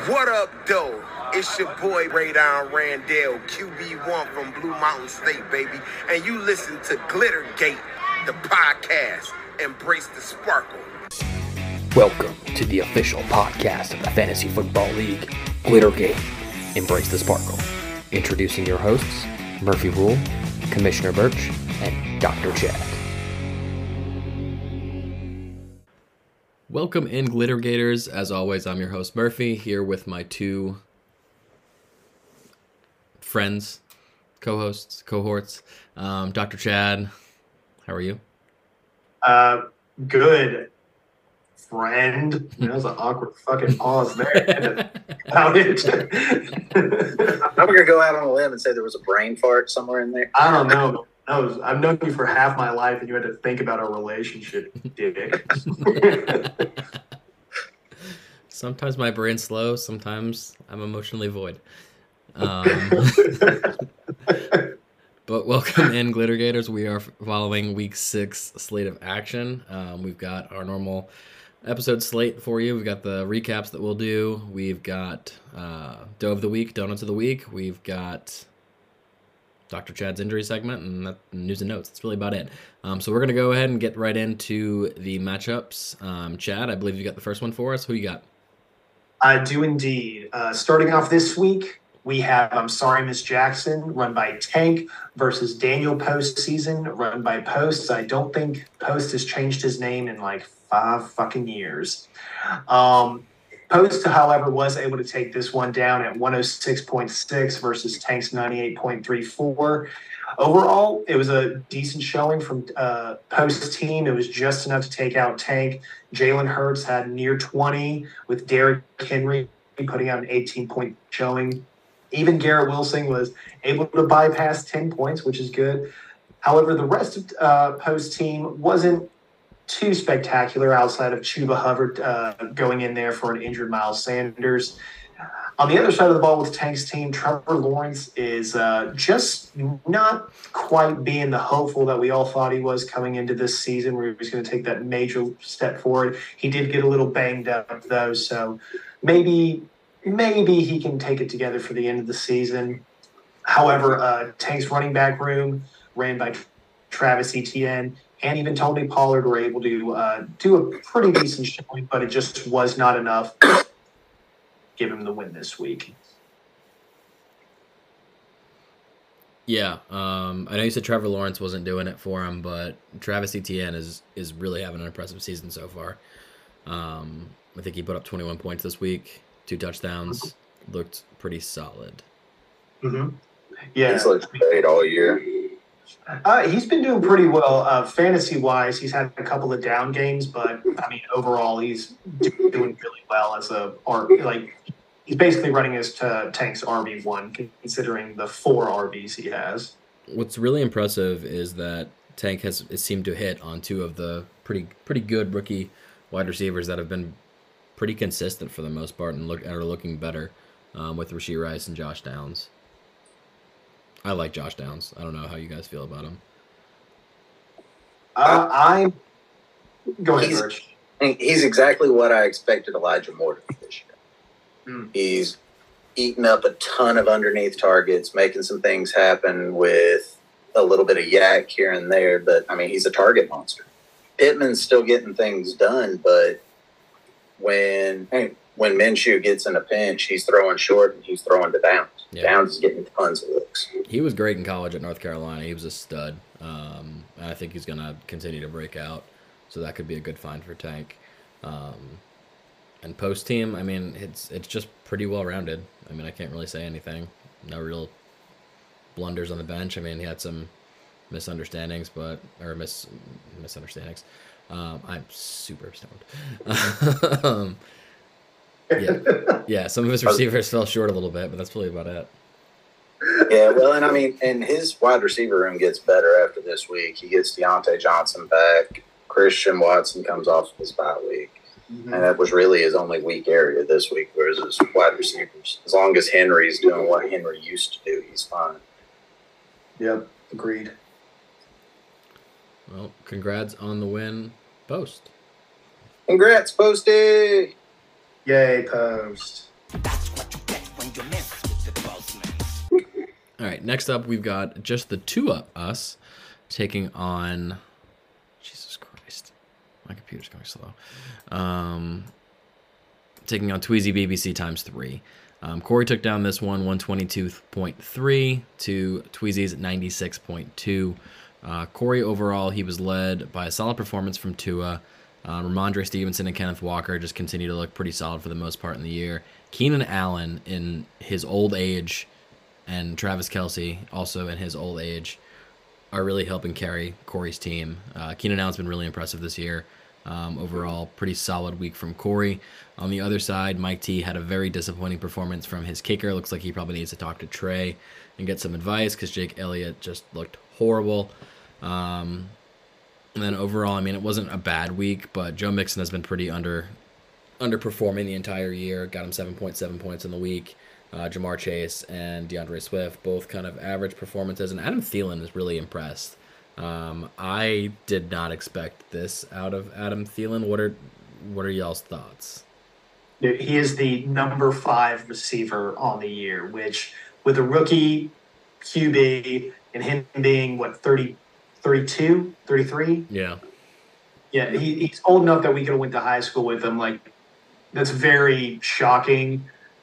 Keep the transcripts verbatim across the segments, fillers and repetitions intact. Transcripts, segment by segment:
What up, though? It's your boy, Radon Randall, Q B one from Blue Mountain State, baby. And you listen to Glittergate, the podcast. Embrace the sparkle. Welcome to the official podcast of the Fantasy Football League, Glittergate, Embrace the Sparkle. Introducing your hosts, Murphy Rule, Commissioner Birch, and Doctor Chad. Welcome in, Glittergators. As always, I'm your host, Murphy, here with my two friends, co-hosts, cohorts. Um, Doctor Chad, how are you? Uh, good, friend. That was an awkward fucking pause there. About it. I'm going to go out on a limb and say there was a brain fart somewhere in there. I don't know. No, I've known you for half my life, and you had to think about our relationship, dick. Sometimes my brain's slow. Sometimes I'm emotionally void. Um, but welcome in, Glittergators. We are following week six slate of action. Um, we've got our normal episode slate for you. We've got the recaps that we'll do. We've got uh, Dough of the Week, Donuts of the Week. We've got Doctor Chad's injury segment and that, news and notes. That's really about it. Um, so we're going to go ahead and get right into the matchups. Um, Chad, I believe you got the first one for us. Who you got? I do indeed. Uh, starting off this week, we have I'm Sorry, Miss Jackson, run by Tank, versus Daniel Postseason, run by Post. I don't think Post has changed his name in like five fucking years. Um, Post, however, was able to take this one down at one oh six point six versus Tank's ninety-eight point three four. Overall, it was a decent showing from uh, Post's team. It was just enough to take out Tank. Jalen Hurts had near twenty, with Derrick Henry putting out an eighteen-point showing. Even Garrett Wilson was able to bypass ten points, which is good. However, the rest of uh, Post's team wasn't too spectacular outside of Chuba Hubbard uh, going in there for an injured Miles Sanders. On the other side of the ball with Tank's team, Trevor Lawrence is uh, just not quite being the hopeful that we all thought he was coming into this season, where he was going to take that major step forward. He did get a little banged up, though, so maybe maybe he can take it together for the end of the season. However, uh, Tank's running back room, ran by Travis Etienne, and even Tony Pollard were able to uh, do a pretty decent showing, but it just was not enough to give him the win this week. Yeah, um, I know you said Trevor Lawrence wasn't doing it for him, but Travis Etienne is is really having an impressive season so far. Um, I think he put up twenty-one points this week, two touchdowns, looked pretty solid. Mm-hmm. Yeah, He's looked great all year. Uh, he's been doing pretty well uh, fantasy-wise. He's had a couple of down games, but I mean, overall, he's doing really well as a R B. Like, he's basically running his to Tank's R B one, considering the four R Bs he has. What's really impressive is that Tank has seemed to hit on two of the pretty pretty good rookie wide receivers that have been pretty consistent for the most part and look are looking better um, with Rashee Rice and Josh Downs. I like Josh Downs. I don't know how you guys feel about him. Uh, I go ahead, He's, Birch. he's exactly what I expected Elijah Moore to be this year. Mm. He's eating up a ton of underneath targets, making some things happen with a little bit of yak here and there. But, I mean, he's a target monster. Pittman's still getting things done, but when when Minshew gets in a pinch, he's throwing short and he's throwing to Downs. Yeah. Downs is getting tons of looks. He was great in college at North Carolina. He was a stud. Um, I think he's going to continue to break out, so that could be a good find for Tank. Um, and post team, I mean, it's it's just pretty well rounded. I mean, I can't really say anything. No real blunders on the bench. I mean, he had some misunderstandings, but or mis misunderstandings. Um, I'm super stoned. um, yeah, yeah. Some of his receivers fell short a little bit, but that's really about it. Yeah, well, and I mean, and his wide receiver room gets better after this week. He gets Deontay Johnson back. Christian Watson comes off his bye week. Mm-hmm. And that was really his only weak area this week, whereas his wide receivers. As long as Henry's doing what Henry used to do, he's fine. Yep, agreed. Well, congrats on the win, Post. Congrats, Posty! Yay, Post. That's what you get when you mess with the boss man. All right, next up, we've got just the two of us taking on. Jesus Christ, my computer's going slow. Um, taking on Tweezy B B C times three. Um, Corey took down this one, one twenty-two point three to Tweezy's ninety-six point two. Uh, Corey, overall, he was led by a solid performance from Tua. Uh, Ramondre Stevenson and Kenneth Walker just continue to look pretty solid for the most part in the year. Keenan Allen, in his old age, and Travis Kelce, also in his old age, are really helping carry Corey's team. Uh, Keenan Allen's been really impressive this year. Um, overall, pretty solid week from Corey. On the other side, Mike T had a very disappointing performance from his kicker. Looks like he probably needs to talk to Trey and get some advice because Jake Elliott just looked horrible. Um, and then overall, I mean, it wasn't a bad week, but Joe Mixon has been pretty under underperforming the entire year. Got him seven point seven points in the week. Uh, Jamar Chase and DeAndre Swift, both kind of average performances. And Adam Thielen is really impressed. Um, I did not expect this out of Adam Thielen. What are what are y'all's thoughts? He is the number five receiver on the year, which with a rookie Q B and him being, what, thirty, thirty-two, thirty-three? Yeah. Yeah, he, he's old enough that we could have went to high school with him. Like, that's very shocking.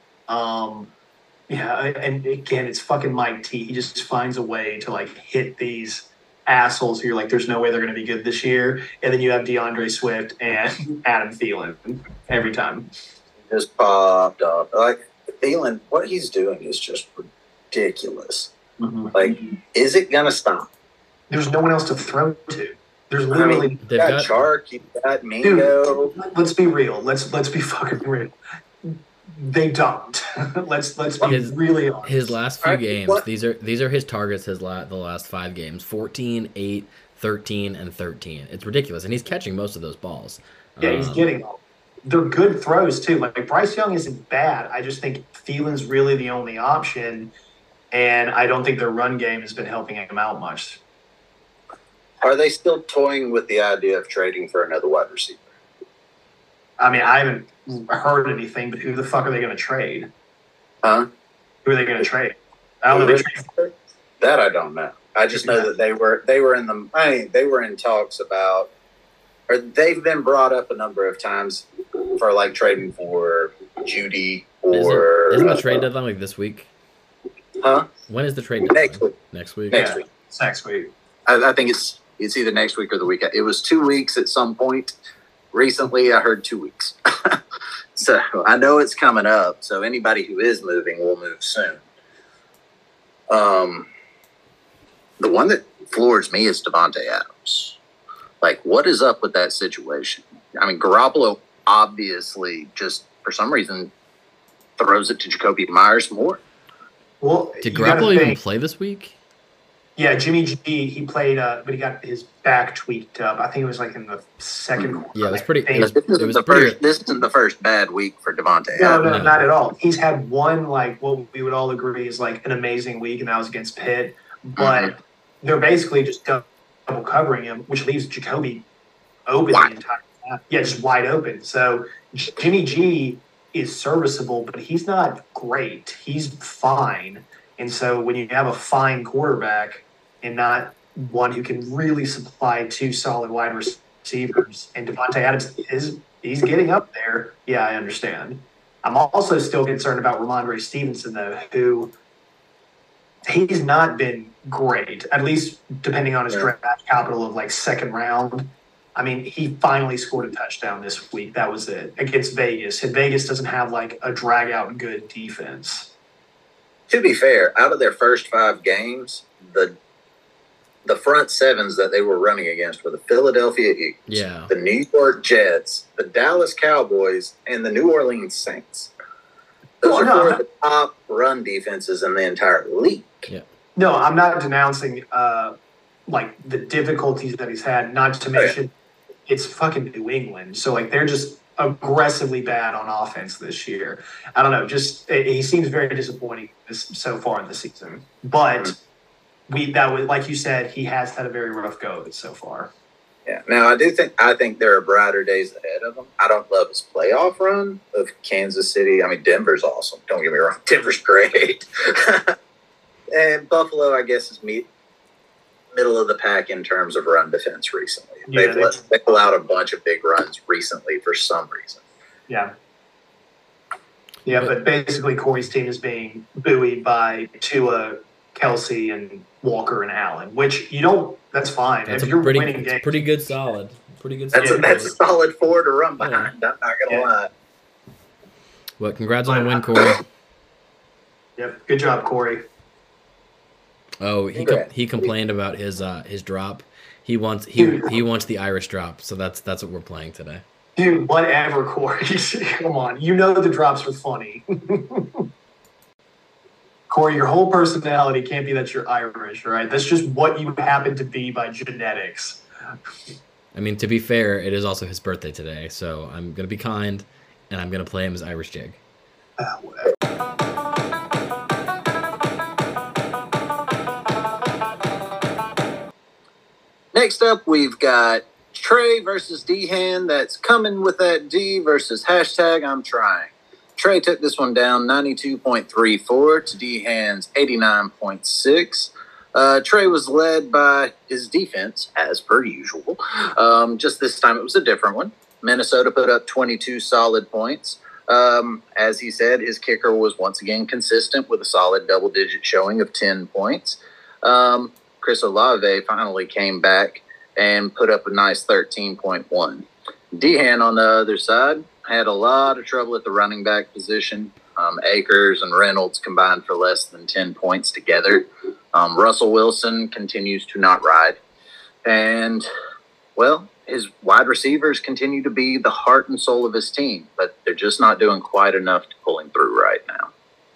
Um, yeah, and again, it's fucking Mike T. He just finds a way to, like, hit these assholes who you're like, there's no way they're going to be good this year. And then you have DeAndre Swift and Adam Thielen every time. Just popped up. Like, Thielen, what he's doing is just ridiculous. Mm-hmm. Like, is it going to stop? There's no one else to throw to. There's I literally mean, you got, got Chark, you got Mingo. Dude, let's be real. Let's let's be fucking real. They don't. let's let's be His- really honest. His last few Alright, games, what- these are these are his targets his la- the last five games. fourteen, eight, thirteen, and thirteen. It's ridiculous. And he's catching most of those balls. Yeah, he's Um, getting them. They're good throws too. Like Bryce Young isn't bad. I just think Thielen's really the only option, and I don't think their run game has been helping him out much. Are they still toying with the idea of trading for another wide receiver? I mean, I haven't heard anything, but who the fuck are they going to trade? Huh? Who are they going to trade? I don't know. They trade That I don't know. I just know that they were they were in the I mean, they were in talks about, or they've been brought up a number of times for like trading for Judy or Isn't, isn't the uh, trade deadline like this week? Huh? When is the trade deadline? Next week. Next week? Next Yeah. week. next week. I, I think it's it's either next week or the week. It was two weeks at some point. Recently, I heard two weeks. So I know it's coming up. So anybody who is moving will move soon. Um, the one that floors me is Devontae Adams. Like, what is up with that situation? I mean, Garoppolo obviously just for some reason throws it to Jacoby Myers more. Well, Did you gotta Garoppolo even think- play this week? Yeah, Jimmy G, he played, uh, but he got his back tweaked up. I think it was like in the second quarter. Yeah, it was pretty- I think. it was- This isn't, was the pretty- first, this isn't the first bad week for Devontae No, Adams. no, No. not at all. He's had one, like, what we would all agree is, like, an amazing week, and that was against Pitt. But Mhm. they're basically just double covering him, which leaves Jacoby open Wide. the entire time. Yeah, just wide open. So Jimmy G is serviceable, but he's not great. He's fine. And so when you have a fine quarterback and not one who can really supply two solid wide receivers, and Devontae Adams is he's getting up there. Yeah, I understand. I'm also still concerned about Ramondre Stevenson, though, who he's not been great, at least depending on his Yeah. draft capital of like second round. I mean, he finally scored a touchdown this week. That was it against Vegas. And Vegas doesn't have like a drag out good defense. To be fair, out of their first five games, the the front sevens that they were running against were the Philadelphia Eagles, Yeah. the New York Jets, the Dallas Cowboys, and the New Orleans Saints. Those Well, are no, four I'm of the top run defenses in the entire league. No, I'm not denouncing uh, like the difficulties that he's had. Not to mention, it's fucking New England, so like they're just aggressively bad on offense this year. I don't know. Just it, he seems very disappointing this, so far in the season. But we that was like you said, he has had a very rough go of it so far. Yeah. Now I do think I think there are brighter days ahead of him. I don't love his playoff run of Kansas City. I mean, Denver's awesome. Don't get me wrong. Denver's great. And Buffalo, I guess, is meet, middle of the pack in terms of run defense recently. Yeah, they've, let, they've allowed a bunch of big runs recently for some reason. Yeah. Yeah, but basically Corey's team is being buoyed by Tua, Kelsey, and Walker and Allen, which you don't – that's fine. That's if a you're pretty, winning it's games. pretty good solid. Pretty good That's, solid. a, that's a solid four to run behind. Yeah. I'm not going to Yeah. lie. Well, congrats on the win, Corey. Yep, good job, Corey. Oh, he com- Congrats. he complained about his uh, his drop. He wants he he wants the Irish drop, so that's that's what we're playing today. Dude, whatever, Corey. Come on. You know the drops are funny. Corey, your whole personality can't be that you're Irish, right? That's just what you happen to be by genetics. I mean, to be fair, it is also his birthday today, so I'm gonna be kind, and I'm gonna play him as Irish Jig. Uh, whatever. Next up, we've got Trey versus D-Han. That's coming with that D versus hashtag I'm trying. Trey took this one down ninety-two point three four to D-Han's eighty-nine point six. Uh, Trey was led by his defense, as per usual. Um, just this time, it was a different one. Minnesota put up twenty-two solid points. Um, as he said, his kicker was once again consistent with a solid double-digit showing of ten points. Um, Chris Olave finally came back and put up a nice thirteen point one. D-Han on the other side had a lot of trouble at the running back position. Um, Akers and Reynolds combined for less than ten points together. Um, Russell Wilson continues to not ride. And, well, his wide receivers continue to be the heart and soul of his team, but they're just not doing quite enough to pull him through right now.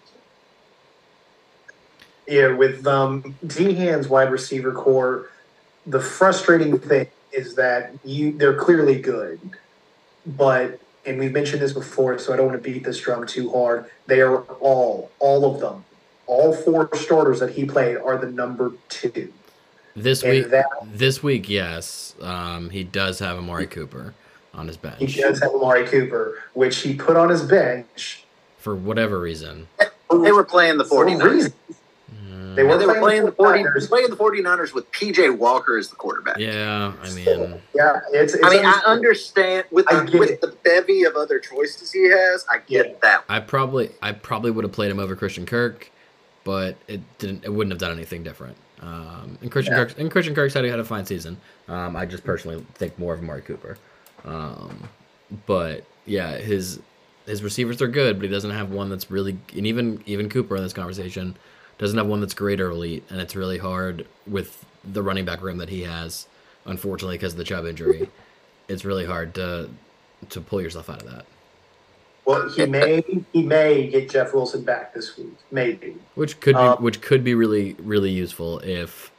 Yeah, with um, D-Han's wide receiver core, the frustrating thing is that you they're clearly good, but and we've mentioned this before, so I don't want to beat this drum too hard. They are all, all of them, all four starters that he played are the number two. This And week, that- this week, yes, um, he does have Amari Cooper on his bench He does have Amari Cooper, which he put on his bench for whatever reason. They were playing the for a 49ers. reason. Mm, They Yeah, were they were playing the 40, 49ers. playing the 49ers with P J Walker as the quarterback. yeah, I mean, Yeah, it's. it's I mean, I understandable. understand with I the, get with it. the bevy of other choices he has. I get Yeah. that. I probably I probably would have played him over Christian Kirk, but it didn't. It wouldn't have done anything different. Um, and Christian Yeah. Kirk and Christian Kirk's had had a fine season. Um, I just personally think more of Amari Cooper. Um, but yeah, his his receivers are good, but he doesn't have one that's really. And even even Cooper in this conversation doesn't have one that's great or elite, and it's really hard with the running back room that he has. Unfortunately, because of the Chubb injury, it's really hard to to pull yourself out of that. Well, he may he may get Jeff Wilson back this week, maybe. Which could be Um, which could be really really useful if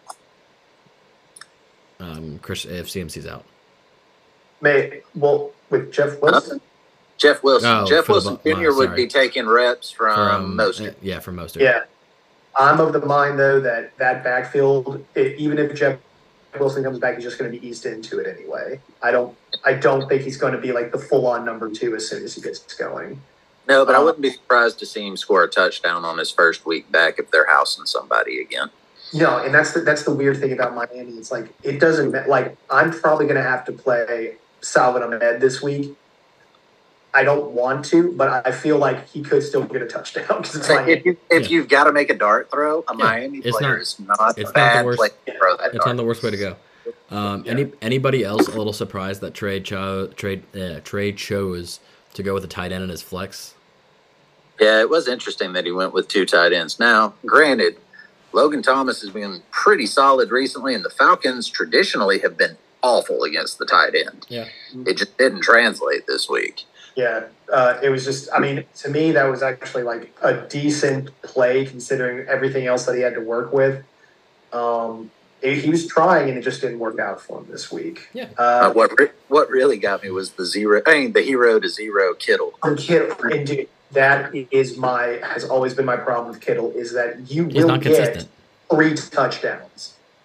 um Chris if C M C's out. May well with Jeff Wilson. Jeff Wilson. Oh, Jeff for the Wilson Bu- Junior wow, would sorry. be taking reps from Um, most. uh, yeah, for most. Yeah, I'm of the mind though that that backfield, it, even if Jeff Wilson comes back, he's just going to be eased into it anyway. I don't I don't think he's going to be like the full on number two as soon as he gets going. No, but I um, wouldn't be surprised to see him score a touchdown on his first week back if they're housing somebody again. No, and that's the that's the weird thing about Miami. It's like it doesn't ma- like I'm probably going to have to play Salvin Ahmed this week. I don't want to, but I feel like he could still get a touchdown because it's So Miami. if you, if Yeah. you've got to make a dart throw, a Yeah, Miami it's player not- is not it's a not the bad worst- place to throw that It's dart. not the worst way to go. Um, any anybody else a little surprised that Trey cho- Trey uh, Trey chose to go with a tight end in his flex? Yeah, it was interesting that he went with two tight ends. Now, granted, Logan Thomas has been pretty solid recently, and the Falcons traditionally have been awful against the tight end. Yeah. It just didn't translate this week. Yeah, uh, it was just, I mean, to me, that was actually like a decent play considering everything else that he had to work with. Um, he he was trying and it just didn't work out for him this week. Yeah. Uh, Uh, what re- what really got me was the zero. I mean, the hero to zero Kittle. and Kittle, and dude, that is my, has always been my problem with Kittle is that you He's will not get consistent. three touchdowns.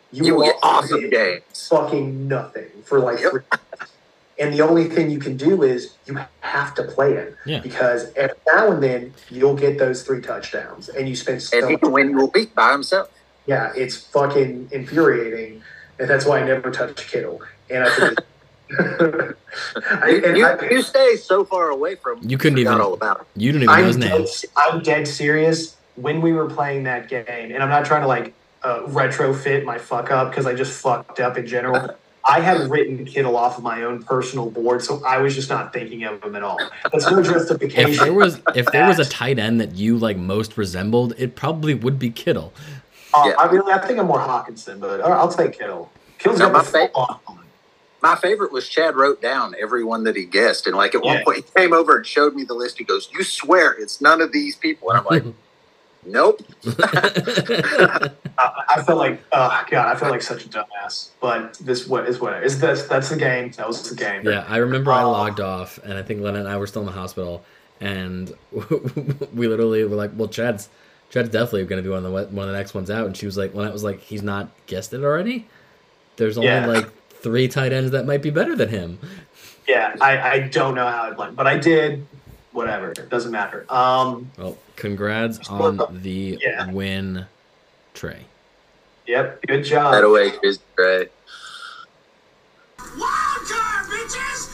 you, You will will get awesome games. fucking nothing for like Yep. three and the only thing you can do is you have to play it. Yeah. Because every now and then you'll get those three touchdowns and you spend so And he much can win you a week by himself. Yeah, it's fucking infuriating. And that's why I never touch Kittle. And I think I, You, and you, I, you stay so far away from him. You couldn't forgot even- all about him. You don't even know his I'm name. dead, I'm dead serious. When we were playing that game, and I'm not trying to like uh, retrofit my fuck up because I just fucked up in general. I had written Kittle off of my own personal board, so I was just not thinking of him at all. That's no justification. If there was if there was a tight end that you like most resembled, it probably would be Kittle. Uh, Yeah. I really, I think I'm more Hawkinson, but I'll I'll take Kittle. Kittle's Now, got the my fa- full on. My favorite was Chad wrote down everyone that he guessed. And like at one Yeah. point he came over and showed me the list. He goes, "You swear it's none of these people." And I'm like, nope. I, I felt like, oh god, I felt like such a dumbass. But this what is what is that's that's the game. That was the game. Yeah, I remember I Oh. logged off, and I think Lena and I were still in the hospital, and we literally were like, "Well, Chad's Chad's definitely going to be one of the one of the next ones out," and she was like, "Lena was like, he's not guessed it already. There's only Yeah. like three tight ends that might be better than him." Yeah, I, I don't know how it went, but I did. Whatever, it doesn't matter. Um, Well, congrats on the Yeah. win, Trey. yep, good job. That away is great. Wild card, bitches!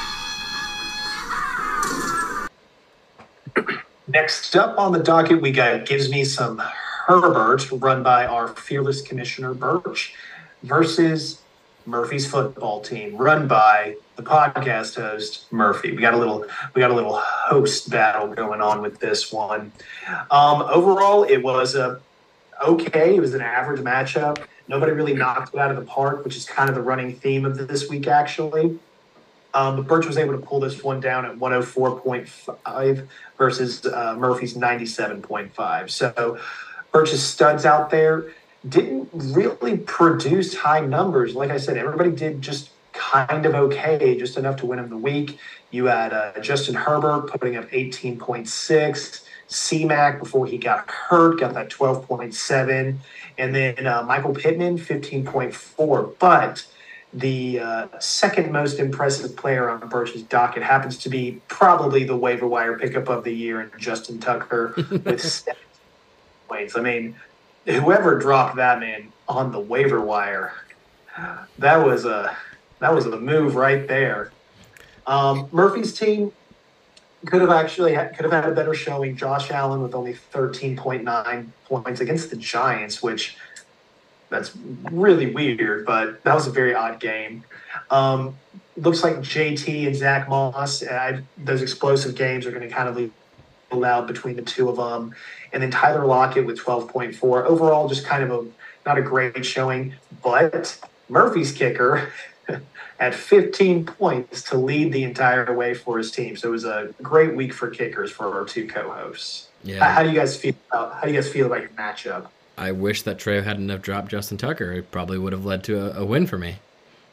Next up on the docket, we got Gives Me Some Herbert, run by our fearless commissioner Birch, versus Murphy's football team, run by the podcast host Murphy. We got a little, we got a little host battle going on with this one. Um, overall, it was a okay. It was an average matchup. Nobody really knocked it out of the park, which is kind of the running theme of this week, actually. Um, but Birch was able to pull this one down at one oh four point five versus uh, Murphy's ninety-seven point five. So Birch's studs out there didn't really produce high numbers. Like I said, everybody did just kind of okay, just enough to win him the week. You had uh, Justin Herbert putting up eighteen point six. C-Mac, before he got hurt, got that twelve point seven. And then uh, Michael Pittman, fifteen point four. But the uh, second most impressive player on Birch's docket happens to be probably the waiver wire pickup of the year, and Justin Tucker with seven points. I mean, whoever dropped that man on the waiver wire, that was a that was a move right there. Um, Murphy's team could have actually had, could have had a better showing. Josh Allen with only thirteen point nine points against the Giants, which that's really weird, but that was a very odd game. Um, looks like J T and Zach Moss, uh, those explosive games are going to kind of be allowed between the two of them. And then Tyler Lockett with twelve point four. Overall, just kind of a not a great showing, but Murphy's kicker at fifteen points to lead the entire way for his team. So it was a great week for kickers for our two co-hosts. Yeah. How do you guys feel about, how do you guys feel about your matchup? I wish that Trey hadn't have dropped Justin Tucker. It probably would have led to a, a win for me.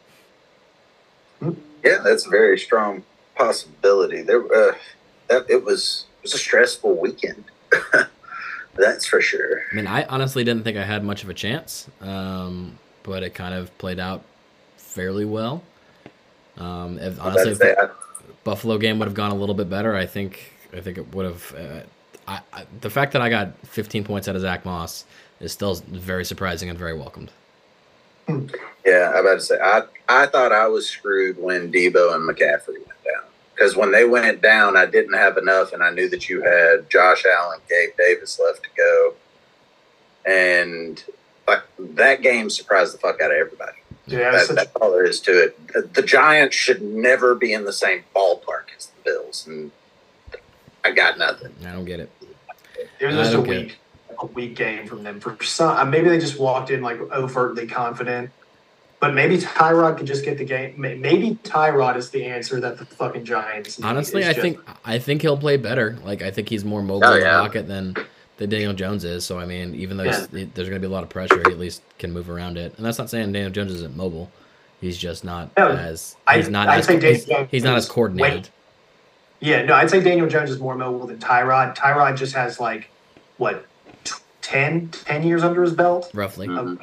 Yeah, that's a very strong possibility. There, uh, that it was it was a stressful weekend. That's for sure. I mean, I honestly didn't think I had much of a chance, um, but it kind of played out fairly well. Um, if, honestly, if That's the that. Buffalo game would have gone a little bit better, I think. I think it would have. Uh, I, I, the fact that I got fifteen points out of Zach Moss is still very surprising and very welcomed. Yeah, I'm about to say I I thought I was screwed when Debo and McCaffrey went down, because when they went down, I didn't have enough, and I knew that you had Josh Allen, Gabe Davis left to go, and like that game surprised the fuck out of everybody. Yeah, it was That, such, that's all there is to it. The, the Giants should never be in the same ballpark as the Bills, and I got nothing. I don't get it. it was I just a don't get weak, a weak game from them. For some, uh, maybe they just walked in like overtly confident. But maybe Tyrod could just get the game. May- Maybe Tyrod is the answer that the fucking Giants need. Honestly, It's I just- think I think he'll play better. Like I think he's more mobile Oh, in the yeah. pocket than than Daniel Jones is. So I mean, even though Yeah. he's- there's going to be a lot of pressure, he at least can move around it. And that's not saying Daniel Jones isn't mobile. He's just not No, as I- he's not I'd as say Daniel he's, Jones he's not as is coordinated. way- Yeah, no, I'd say Daniel Jones is more mobile than Tyrod. Tyrod just has like what, t- ten, ten years under his belt. Roughly. Mhm. Um,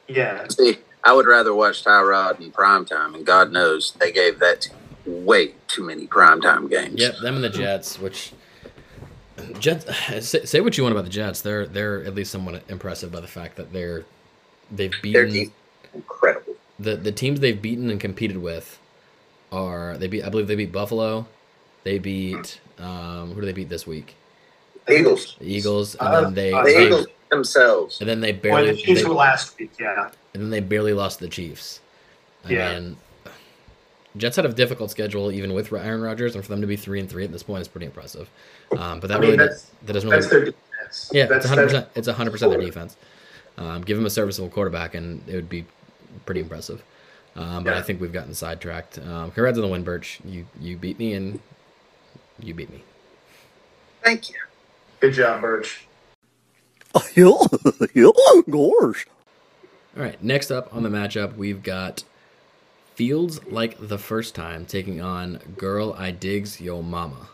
Yeah. See, I would rather watch Tyrod in primetime, and God knows they gave that team way too many primetime games. Yep, them and the Jets, which Jets say, say what you want about the Jets. They're they're at least somewhat impressive by the fact that they're they've They're beaten de- incredible. the the teams they've beaten and competed with are they beat I believe they beat Buffalo, they beat um, who do they beat this week? Eagles. The Eagles, and Uh, then they, uh, The they Eagles themselves. and then they Well, barely the Chiefs they- were last week, yeah. and then they barely lost to the Chiefs. I Yeah. mean, Jets had a difficult schedule even with Aaron Rodgers, and for them to be three and three at this point is pretty impressive. Um, but that I mean, really that's- that doesn't That's really their defense. yeah, that's, it's hundred percent. that's- It's hundred percent their defense. Um, give them a serviceable quarterback, and it would be pretty impressive. Um, but Yeah. I think we've gotten sidetracked. Um, congrats on the win, Birch. You you beat me, and you beat me. Thank you. Good job, Birch. Yeah, yeah, gosh. All right, next up on the matchup, we've got Fields Like the First Time taking on Girl I Digs Yo Mama.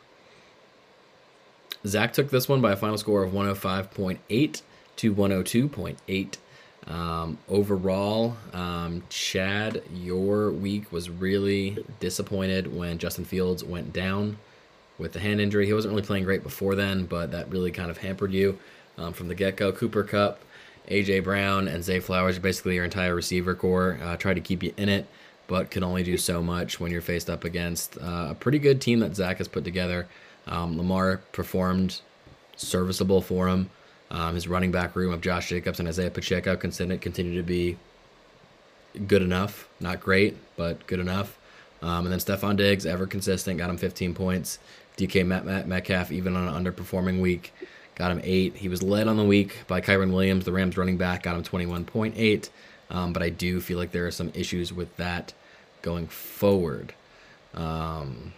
Zach took this one by a final score of one oh five point eight to one oh two point eight. Um, overall, um, Chad, your week was really disappointed when Justin Fields went down with the hand injury. He wasn't really playing great before then, but that really kind of hampered you um, from the get-go. Cooper Kupp, A J Brown, and Zay Flowers, basically your entire receiver core, uh, tried to keep you in it, but can only do so much when you're faced up against uh, a pretty good team that Zach has put together. Um, Lamar performed serviceable for him. Um, his running back room of Josh Jacobs and Isaiah Pacheco continue continue to be good enough. Not great, but good enough. Um, and then Stephon Diggs, ever consistent, got him fifteen points. D K Met- Met- Metcalf, even on an underperforming week, got him eight. He was led on the week by Kyron Williams, the Rams running back, got him twenty-one point eight. Um, but I do feel like there are some issues with that going forward. Um,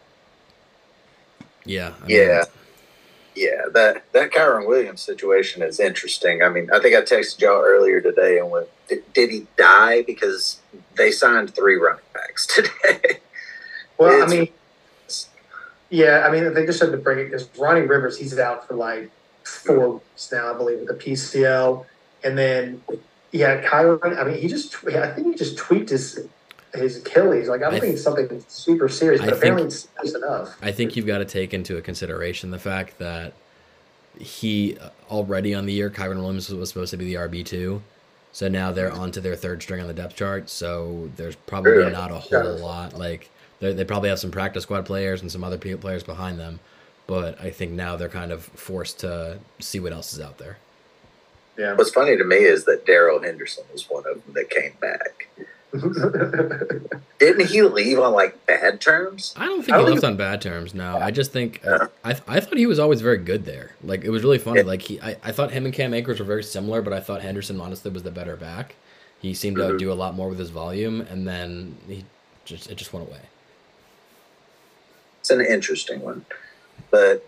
yeah. I mean, Yeah. Yeah, that that Kyron Williams situation is interesting. I mean, I think I texted y'all earlier today and went, did, did he die? Because they signed three running backs today. Well, It's- I mean, yeah, I mean, they just had to bring it because Ronnie Rivers, he's out for like four weeks now, I believe, with the P C L. And then, yeah, Kyron, I mean, he just, I think he just tweaked his his Achilles. Like, I don't I think it's something super serious, I but apparently think- it's serious enough. I think you've got to take into consideration the fact that he already on the year, Kyron Williams was supposed to be the R B two. So now they're on to their third string on the depth chart. So there's probably Sure. not a whole lot. Like they they probably have some practice squad players and some other pe- players behind them. But I think now they're kind of forced to see what else is out there. Yeah. What's funny to me is that Darrell Henderson was one of them that came back. Didn't he leave on like bad terms? I don't think I he don't left think- on bad terms. No, I just think uh, I I thought he was always very good there. Like it was really funny. Yeah. Like he, I, I thought him and Cam Akers were very similar, but I thought Henderson honestly was the better back. He seemed to Mhm. do a lot more with his volume, and then he just it just went away. It's an interesting one. But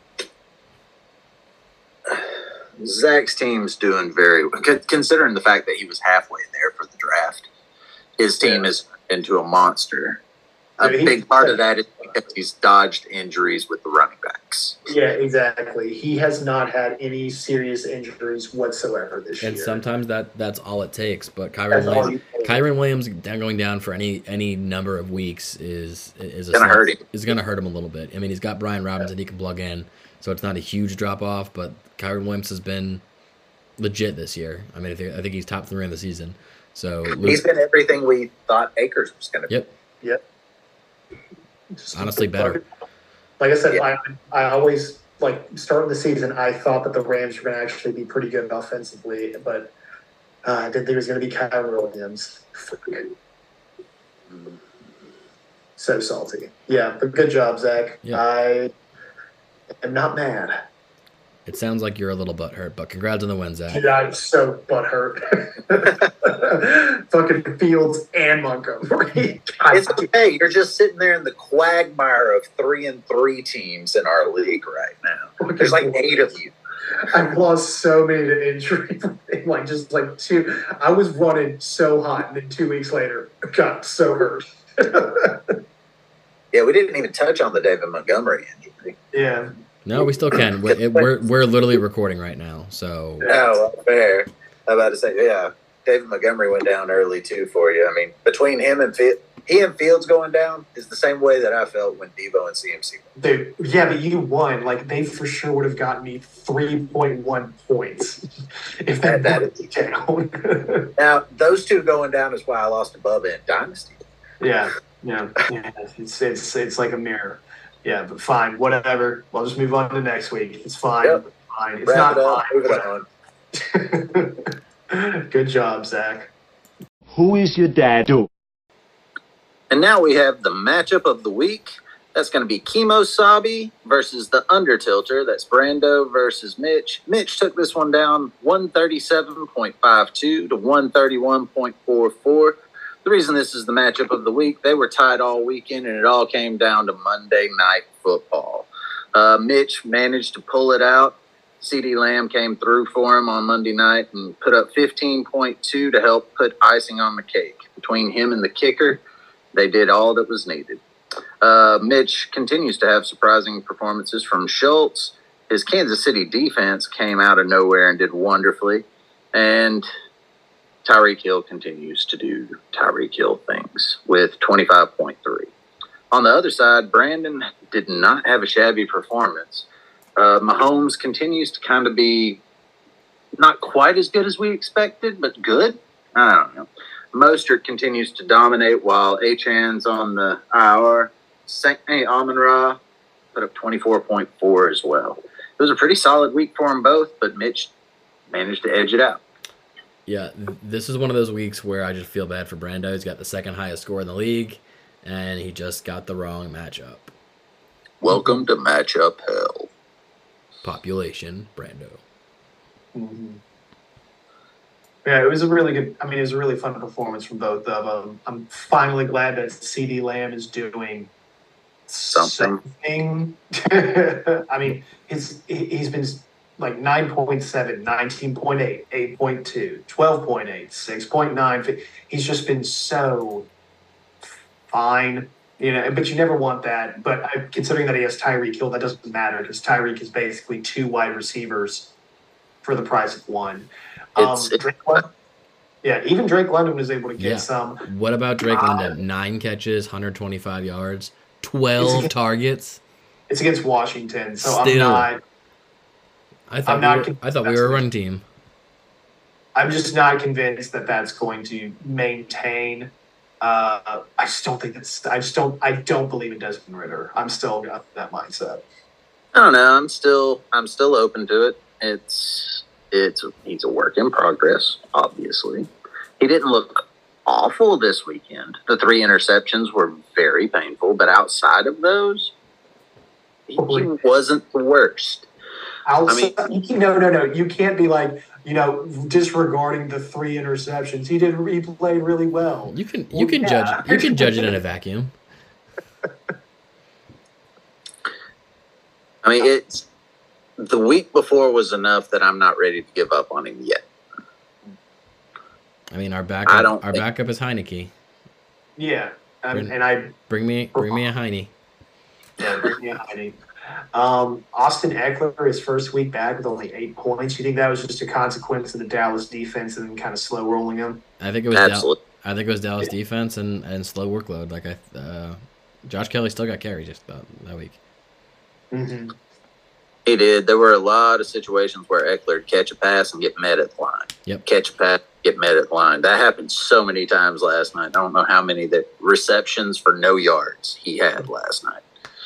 Zach's team's doing very well, considering the fact that he was halfway there for the draft. His team Yeah. is into a monster. A Yeah, he- big part of that is because he's dodged injuries with the running backs. Yeah, exactly. He has not had any serious injuries whatsoever this And year. sometimes that that's all it takes. But Kyron That's all Williams, you- Kyron Williams down going down for any any number of weeks is is a Gonna slap- hurt him. Is going to hurt him a little bit. I mean, he's got Brian Robinson he can plug in, so it's not a huge drop off. But Kyron Williams has been legit this year. I mean, I think, I think he's top three in the season. So He's been everything we thought Akers was going to be. yep, Yep. Just honestly better. Like I said, Yeah. I, I always, like, starting the season, I thought that the Rams were going to actually be pretty good offensively, but uh, I didn't think it was going to be Kyron Williams. So salty. Yeah, but good job, Zach. Yeah. I am not mad. It sounds like you're a little butthurt, but congrats on the win, Zach. Dude, I'm so butthurt. Fucking Fields and Montgomery. God, It's okay. You're just sitting there in the quagmire of three and three teams in our league right now. There's like eight of you. I've lost so many to injury. Like just like two. I was running so hot, and then two weeks later, I got so hurt. Yeah, we didn't even touch on the David Montgomery injury. Yeah. No, we still can. We're, it- we're we're literally recording right now, so Oh, well, fair. I'm about to say, yeah. David Montgomery went down early too for you. I mean, between him and Fields, he and Fields going down is the same way that I felt when Deebo and C M C went. Dude, yeah, but you won. Like, they for sure would have gotten me three point one points if that, That- that is down. Now, those two going down is why I lost to Bubba in Dynasty. yeah, yeah, yeah. It's, it's, it's like a mirror. Yeah, but fine, whatever. We'll just move on to next week. It's fine. Yep. Fine. It's Wrap not it up, fine. move it on. Good job, Zach. Who is your dad? Do. And now we have the matchup of the week. That's going to be Chemo Sabi versus the Undertilter. That's Brando versus Mitch. Mitch took this one down one thirty-seven point five two to one thirty-one point four four. The reason this is the matchup of the week, they were tied all weekend, and it all came down to Monday Night Football. Uh, Mitch managed to pull it out. CeeDee Lamb came through for him on Monday night and put up fifteen point two to help put icing on the cake. Between him and the kicker, they did all that was needed. Uh, Mitch continues to have surprising performances from Schultz. His Kansas City defense came out of nowhere and did wonderfully. And Tyreek Hill continues to do Tyreek Hill things with twenty-five point three. On the other side, Brandon did not have a shabby performance. Uh, Mahomes continues to kind of be not quite as good as we expected, but good. I don't know. Mostert continues to dominate while Achan's on the I R. Saint Amon-Ra put up twenty-four point four as well. It was a pretty solid week for them both, but Mitch managed to edge it out. Yeah, th- this is one of those weeks where I just feel bad for Brando. He's got the second highest score in the league, and he just got the wrong matchup. Welcome to matchup hell. Population, Brando. Mm-hmm. Yeah, it was a really good. I mean, it was a really fun performance from both of them. I'm finally glad that CeeDee Lamb is doing Something. something. I mean, he's he's been like nine point seven, nineteen point eight, eight point two, twelve point eight, six point nine. He's just been so fine, you know. But you never want that. But I, considering that he has Tyreek Hill, that doesn't matter because Tyreek is basically two wide receivers for the price of one. Um, It's- it's- Drake London, yeah, even Drake London was able to get Yeah. some. What about Drake Uh, London? Nine catches, one hundred twenty-five yards, twelve It's- targets. It's against Washington, so I'm Still. not. I thought I'm we not were, con- I thought we were a run team. I'm just not convinced that that's going to maintain. Uh, I just don't think that's. I just don't. I don't believe in Desmond Ritter. I'm still got that mindset. I don't know. I'm still I'm still open to it. It's it's he's a work in progress, obviously. He didn't look awful this weekend. The three interceptions were very painful, but outside of those, he, he wasn't the worst. I'll I mean- say, you can, no, no, no. You can't be like, you know, disregarding the three interceptions. He did. He played really well. You can you can Yeah. judge you can judge it in a vacuum. I mean, it's the week before was enough that I'm not ready to give up on him yet. I mean, our I backup don't our think- backup is Heineke. Yeah, um, Bring- and I. Bring me bring me a Heine. Yeah, bring me a Heine. Um, Austin Eckler, his first week back with only eight points. You think that was just a consequence of the Dallas defense and then kind of slow rolling them? I think it was Dal- Absolutely. I think it was Dallas defense and, and slow workload. Like I, uh, Josh Kelly still got carries just about that week. Mm-hmm. He did. There were a lot of situations where Eckler would catch a pass and get met at the line. Yep. Catch a pass, get met at the line. That happened so many times last night. I don't know how many that receptions for no yards he had last night.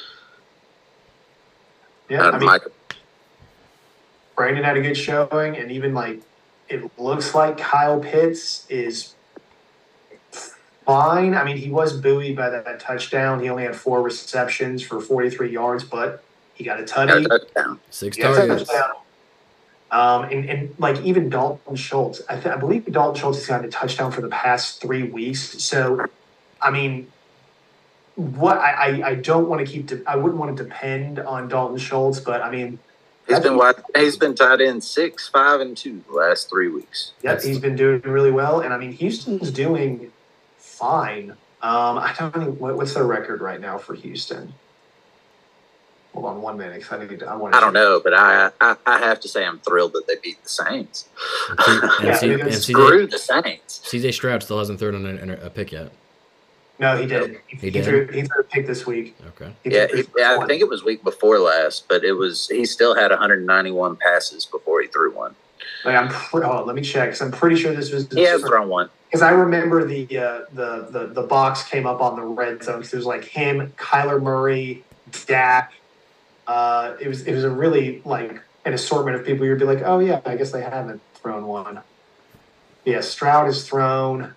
Yeah, Out I of mean, Micah. Brandon had a good showing, and even like it looks like Kyle Pitts is fine. I mean, he was buoyed by that, that touchdown. He only had four receptions for forty-three yards, but he got a Got tutty. a touchdown. Six He got a targets. touchdown. Um, and, and like even Dalton Schultz, I, th- I believe Dalton Schultz has gotten a touchdown for the past three weeks. So, I mean, what I, I, I don't want to keep. De- I wouldn't want to depend on Dalton Schultz, but I mean, He's been wide, he's been tied in six, five, and two the last three weeks. yep, he's been doing really well. And I mean, Houston's doing fine. Um, I don't know what, what's their record right now for Houston. Hold on one minute. 'Cause I, need to, I, want I don't know, but I, I I have to say I'm thrilled that they beat the Saints. And, Yeah, C- I mean, and it's Screw C J, the Saints. C J Stroud still hasn't thrown an, an, a pick yet. No, he did. He, He he did? Threw, he threw a pick this week. Okay. He Yeah, threw he, his yeah, I one. think it was week before last, but it was he still had one hundred ninety-one passes before he threw one. Like, I'm pre- oh, let me check. Because I'm pretty sure this was He has thrown one. because I remember the, uh, the the the box came up on the red zone. So it was like him, Kyler Murray, Dak. Uh, it was it was a really like an assortment of people. You'd be like, oh yeah, I guess they haven't thrown one. Yeah, Stroud has thrown.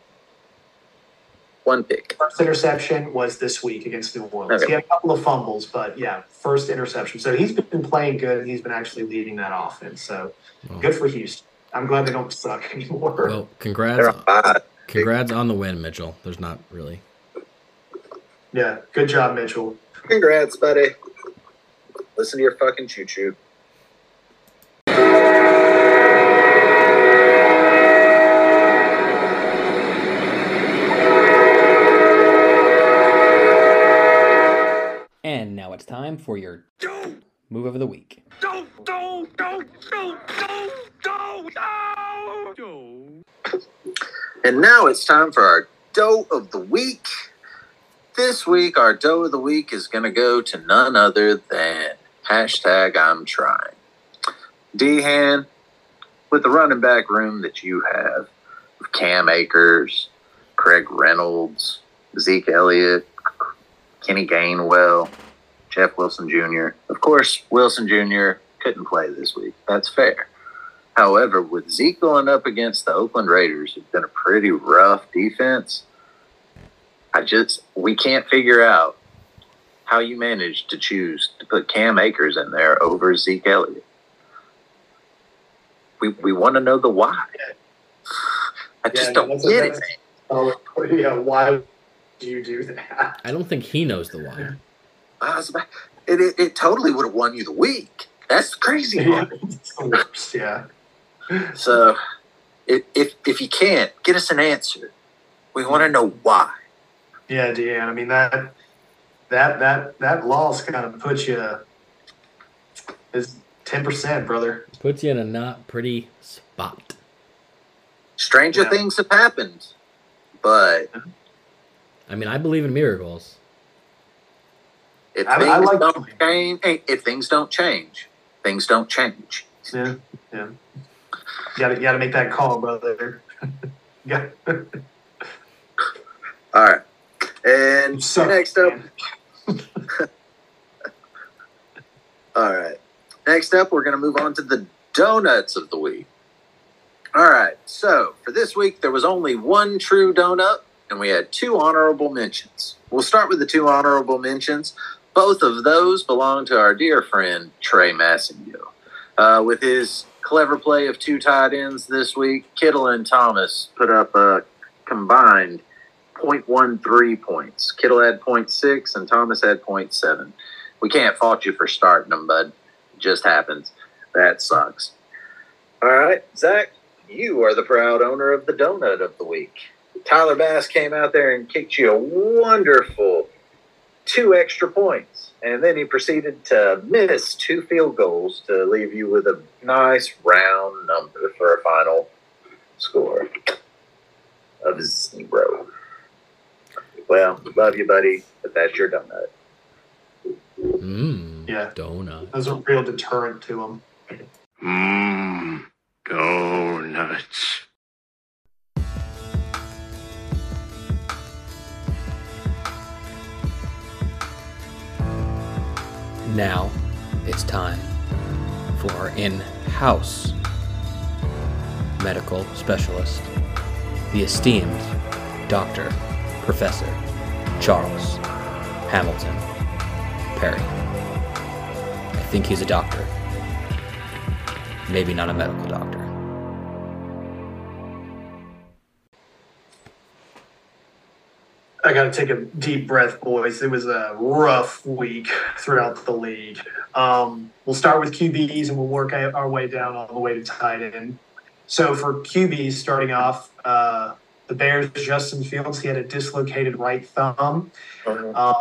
One pick. First interception was this week against New Orleans. Okay. He had a couple of fumbles, but yeah, first interception. So he's been playing good, and he's been actually leading that offense. So Well, good for Houston. I'm glad they don't suck anymore. well congrats. They're on five. Congrats on the win, Mitchell. There's not really. Yeah, good job, Mitchell. Congrats, buddy. Listen to your fucking choo choo. And now it's time for your move of the week. And now it's time for our dough of the week. This week, our dough of the week is going to go to none other than hashtag I'm trying. D-Han, with the running back room that you have, with Cam Akers, Craig Reynolds, Zeke Elliott, Kenny Gainwell, Jeff Wilson Junior Of course, Wilson Junior couldn't play this week. That's fair. However, with Zeke going up against the Oakland Raiders, who've been a pretty rough defense, I just, we can't figure out how you managed to choose to put Cam Akers in there over Zeke Elliott. We we want to know the why. I just Yeah, don't that's a- get it. that's- Oh, yeah, why would you do that? I don't think he knows the why. I was about, it, it, it totally would have won you the week. That's the crazy Yeah, part. it's the worst, yeah. So, if, if if you can't, get us an answer. We want to know why. Yeah, Deanne. I mean that that that that loss kind of puts you is ten percent, brother. Puts you in a not pretty spot. Stranger Yeah. things have happened, but I mean, I believe in miracles. if I- I things like- don't change, hey, if things don't change, things don't change. Yeah, yeah. You gotta, you gotta make that call, brother. Yeah. All right, and Suck, next up, man. all right, next up, we're gonna move on to the donuts of the week. All right, so for this week, there was only one true donut, and we had two honorable mentions. We'll start with the two honorable mentions. Both of those belong to our dear friend Trey Massengill. Uh, with his clever play of two tight ends this week, Kittle and Thomas put up a combined point one three points. Kittle had point six and Thomas had point seven. We can't fault you for starting them, bud. It just happens. That sucks. All right, Zach, you are the proud owner of the donut of the week. Tyler Bass came out there and kicked you a wonderful two extra points. And then he proceeded to miss two field goals to leave you with a nice round number for a final score of zero. Well, love you, buddy, but that's your donut. Mmm. Yeah. Donut. That was a real deterrent to him. Mmm, donuts. Now it's time for our in-house medical specialist, the esteemed Doctor Professor Charles Hamilton Perry. I think he's a doctor, maybe not a medical doctor. I got to take a deep breath, boys. It was a rough week throughout the league. Um, we'll start with Q Bs and we'll work our way down all the way to tight end. So for Q Bs, starting off, uh, the Bears, Justin Fields, he had a dislocated right thumb. Um,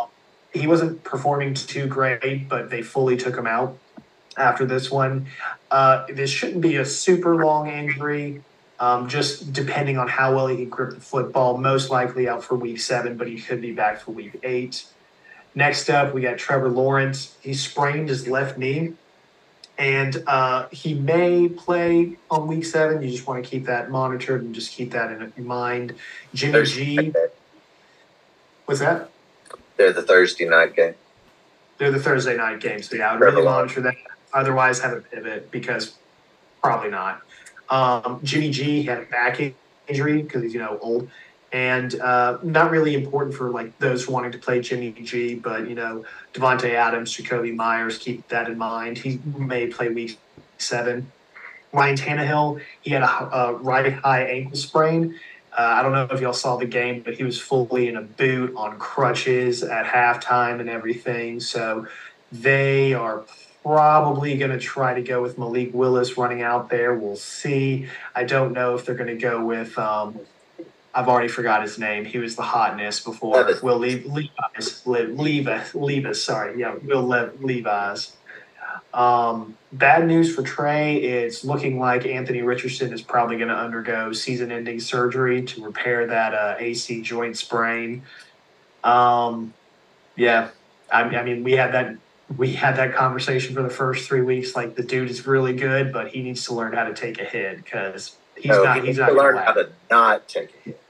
he wasn't performing too great, but they fully took him out after this one. Uh, this shouldn't be a super long injury, um, just depending on how well he can grip the football. Most likely out for week seven, but he could be back for week eight. Next up, we got Trevor Lawrence. He sprained his left knee, and uh, he may play on week seven. You just want to keep that monitored and just keep that in mind. Jimmy G. What's that? They're the Thursday night game. They're the Thursday night game, so yeah, I would really monitor that. Otherwise, have a pivot because probably not. Um, Jimmy G had a back injury because he's, you know, old. And uh, not really important for like those wanting to play Jimmy G, but you know, Devontae Adams, Jacoby Myers, keep that in mind. He may play week seven. Ryan Tannehill, he had a, a right high ankle sprain. Uh, I don't know if y'all saw the game, but he was fully in a boot on crutches at halftime and everything. So they are probably going to try to go with Malik Willis running out there. We'll see. I don't know if they're going to go with. Um, I've already forgot his name. He was the hotness before. Levis. Will Le- Levi's. Le- Levis. Levis. Sorry. Yeah, Will Le- Levi's. Um, bad news for Trey. It's looking like Anthony Richardson is probably going to undergo season-ending surgery to repair that uh, A C joint sprain. Um, yeah, I, I mean, we had that we had that conversation for the first three weeks. Like the dude is really good, but he needs to learn how to take a hit because he's no, not. He He's needs not to gonna learn laugh. how to not take a hit.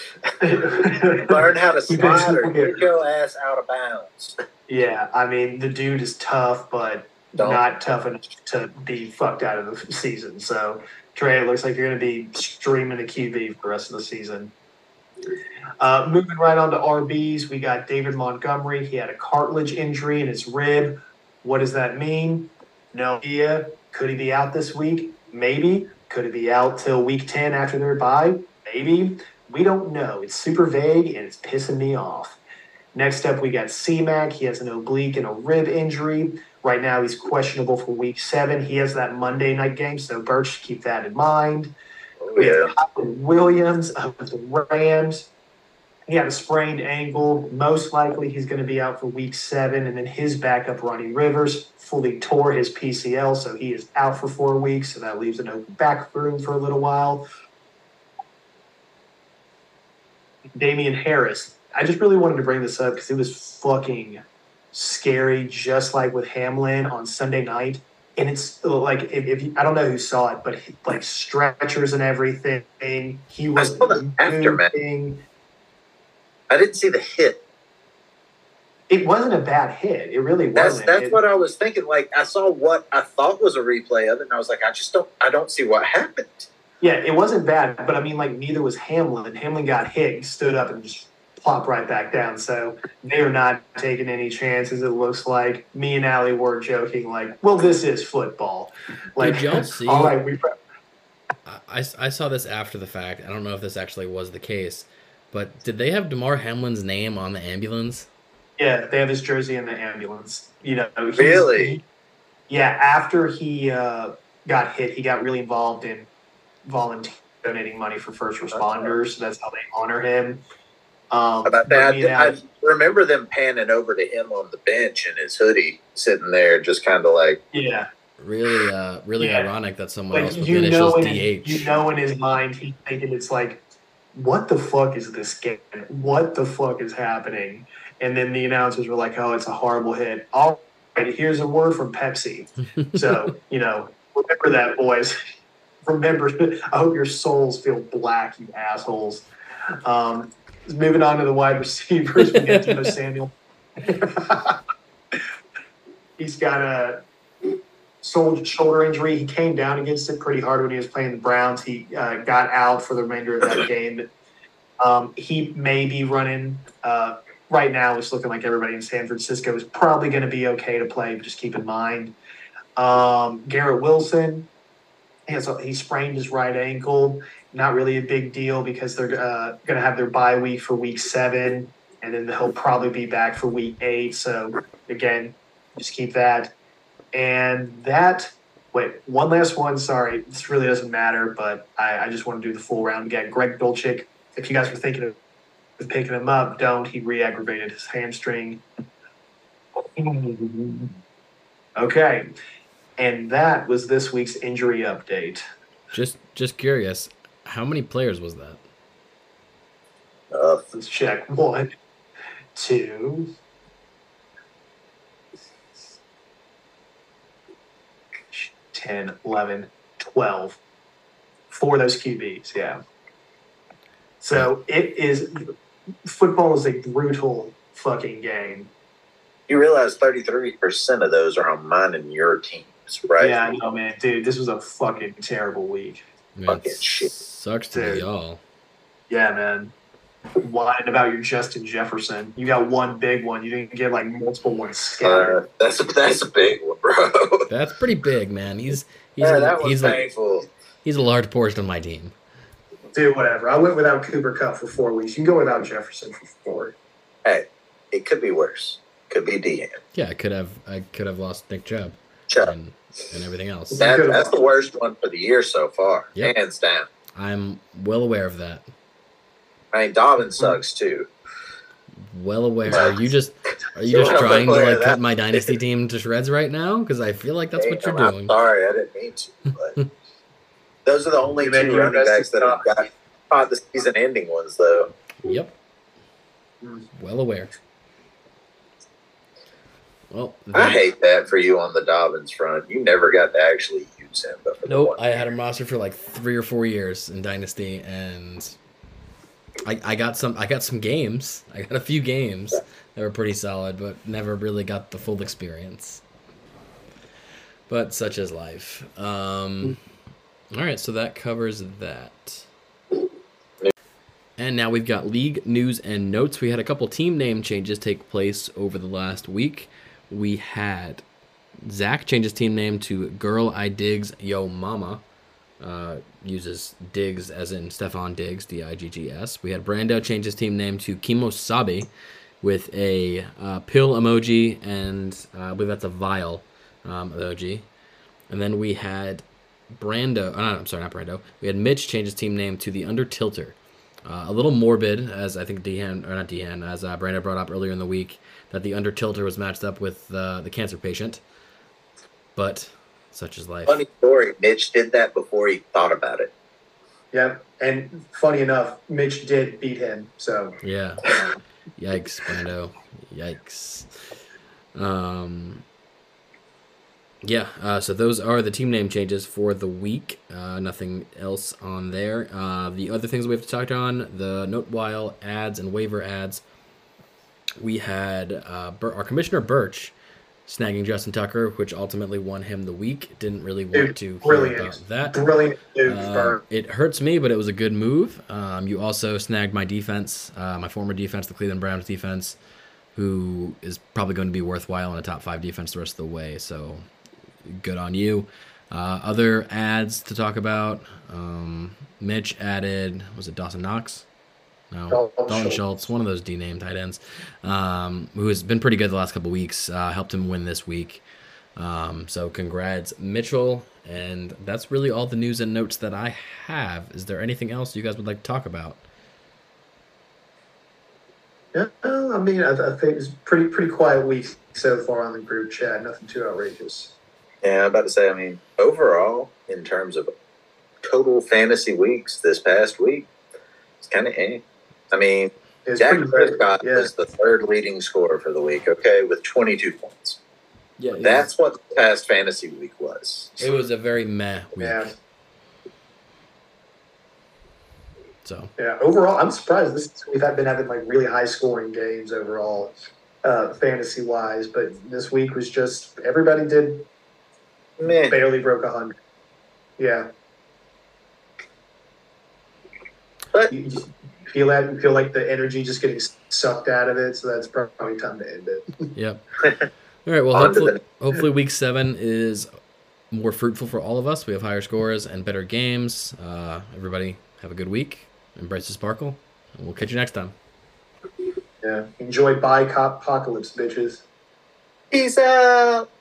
Learn how to slide or get your ass out of bounds. Yeah, I mean the dude is tough, but Don't. not tough enough to be fucked out of the season. So Trey, it looks like you're going to be streaming a Q B for the rest of the season. Uh, moving right on to R Bs, we got David Montgomery. He had a cartilage injury in his rib. What does that mean? No idea. Could he be out this week? Maybe. Could he be out till week ten after their bye? Maybe. We don't know. It's super vague, and it's pissing me off. Next up, we got C-Mac. He has an oblique and a rib injury. Right now, he's questionable for week seven. He has that Monday night game, so Birch, keep that in mind. Oh, We yeah. have Kyle Williams of the Rams. He had a sprained ankle. Most likely, he's going to be out for week seven. And then his backup, Ronnie Rivers, fully tore his P C L, so he is out for four weeks. So that leaves an open back room for a little while. Damian Harris. I just really wanted to bring this up because it was fucking scary, just like with Hamlin on Sunday night. And it's like, if, if you, I don't know who saw it, but he, like stretchers and everything. He was saw the aftermath. moving. I didn't see the hit. It wasn't a bad hit. It really That's wasn't. that's It- what I was thinking. Like I saw what I thought was a replay of it, and I was like, I just don't I don't see what happened. Yeah, it wasn't bad, but I mean, like, neither was Hamlin. Hamlin got hit, he stood up, and just plopped right back down. So they are not taking any chances, it looks like. Me and Allie were joking, like, well, this is football. Like, Did y'all see- all right, we pre- I, I saw this after the fact. I don't know if this actually was the case, but did they have DeMar Hamlin's name on the ambulance? yeah, they have his jersey in the ambulance. You know, he's- Really? he- yeah, after he uh, got hit, he got really involved in volunteer donating money for first responders. So that's how they honor him. Um, About but that, me and I, Allie- I remember them panning over to him on the bench in his hoodie, sitting there, just kind of like, yeah. Really, uh, really Yeah. ironic that someone Like else with you the know, initials in, D H. you know, in his mind, he's thinking it's like, what the fuck is this game? What the fuck is happening? And then the announcers were like, oh, it's a horrible hit. All right, here's a word from Pepsi. So, you know, remember that, boys. Remember, I hope your souls feel black, you assholes. Um, moving on to the wide receivers, we get Deebo Samuel. He's got a shoulder injury. He came down against it pretty hard when he was playing the Browns. He uh, got out for the remainder of that game. Um, he may be running. Uh, right now, it's looking like everybody in San Francisco is probably going to be okay to play, but just keep in mind. Um, Garrett Wilson, he, has a, he sprained his right ankle. Not really a big deal because they're uh, going to have their bye week for week seven, and then he'll probably be back for week eight. So, again, just keep that. And that, wait, one last one. Sorry, this really doesn't matter, but I, I just want to do the full round again. Greg Dulcich, if you guys were thinking of, of picking him up, don't. He re aggravated his hamstring. Okay. And that was this week's injury update. Just just curious, how many players was that? Uh, Let's check. One, two, ten, eleven, twelve. Four of those Q Bs, yeah. So it is, football is a brutal fucking game. you realize thirty-three percent of those are on mine and your teams, right? Yeah, I know, man. Dude, this was a fucking terrible week. Man, Fucking it shit. sucks to Dude. be y'all. Yeah, man. Whining about your Justin Jefferson. You got one big one. You didn't get like multiple ones scattered. Uh, that's a that's a big one, bro. That's pretty big, man. He's he's Yeah, a, that was he's a, painful. he's a large portion of my team. Dude, whatever. I went without Cooper Cup for four weeks. You can go without Jefferson for four. Hey, it could be worse. Could be D. Yeah, I could have I could have lost Nick Chubb Chubb. and, and everything else. That, that's the worst one for the year so far, Yep. hands down. I'm well aware of that. I mean, Dobbin sucks too. Well aware. Are you just are you just Well trying to aware like of cut that. my dynasty team to shreds right now? Because I feel like that's Hey, what you're I'm doing. sorry, I didn't mean to. But those are the only You made two your running backs that have best got caught the season-ending ones, though. Yep. Mm. Well aware. Well, I that- hate that for you on the Dobbins front. You never got to actually use him. But for the Nope, one I had year. him rostered for like three or four years in Dynasty, and I, I got some. I got some games. I got a few games that were pretty solid, but never really got the full experience. But such is life. Um, all right, so that covers that. And now we've got league news and notes. We had a couple team name changes take place over the last week. We had Zach change his team name to Girl I Digs Yo Mama. Uh, uses Diggs as in Stefan Diggs, D I G G S. We had Brando change his team name to Kimosabe with a uh, pill emoji, and uh, I believe that's a vial um, emoji. And then we had Brando, oh, no, I'm sorry, not Brando. We had Mitch change his team name to the Under Tilter. Uh, a little morbid, as I think Dehan, or not Dehan, as uh, Brando brought up earlier in the week, that the Under Tilter was matched up with uh, the cancer patient. But such is life. Funny story. Mitch did that before he thought about it. Yeah, and funny enough, Mitch did beat him. So Yeah. Yikes, Brando. Yikes. Um. Yeah, uh, so those are the team name changes for the week. Uh, nothing else on there. Uh, the other things we have to talk on, the Notewile ads and waiver ads. We had uh, Bur- our commissioner Birch snagging Justin Tucker, which ultimately won him the week. Didn't really want Dude, to hear brilliant, about that. brilliant move. Uh, Bird. it hurts me, but it was a good move. Um, you also snagged my defense, uh, my former defense, the Cleveland Browns defense, who is probably going to be worthwhile in a top five defense the rest of the way. So good on you. Uh, other ads to talk about. Um, Mitch added, was it Dawson Knox? No, Dalton Dalton Schultz. Schultz, one of those D-name tight ends, um, who has been pretty good the last couple weeks. Uh, helped him win this week. Um, so congrats, Mitchell. And that's really all the news and notes that I have. Is there anything else you guys would like to talk about? Yeah, uh, I mean, I, I think it's pretty pretty quiet week so far on the group chat. Nothing too outrageous. Yeah, I'm about to say, I mean, overall, in terms of total fantasy weeks this past week, it's kind of eh. I mean, It's Dak pretty Prescott yeah. was the third leading scorer for the week, okay, with twenty-two points. Yeah, it That's what the past fantasy week was. was, it was a very meh week. Yeah, So yeah. Overall, I'm surprised. This we've had been having like really high scoring games overall, uh, fantasy wise. But this week was just everybody did Meh. barely broke a hundred. Yeah. But You, you feel that? You feel like the energy just getting sucked out of it. So that's probably time to end it. yep. All right. Well, On to hopefully, the- hopefully week seven is more fruitful for all of us. We have higher scores and better games. Uh, everybody have a good week. Embrace the sparkle. And we'll catch you next time. Yeah. Enjoy Bye Cop Apocalypse, bitches. peace out.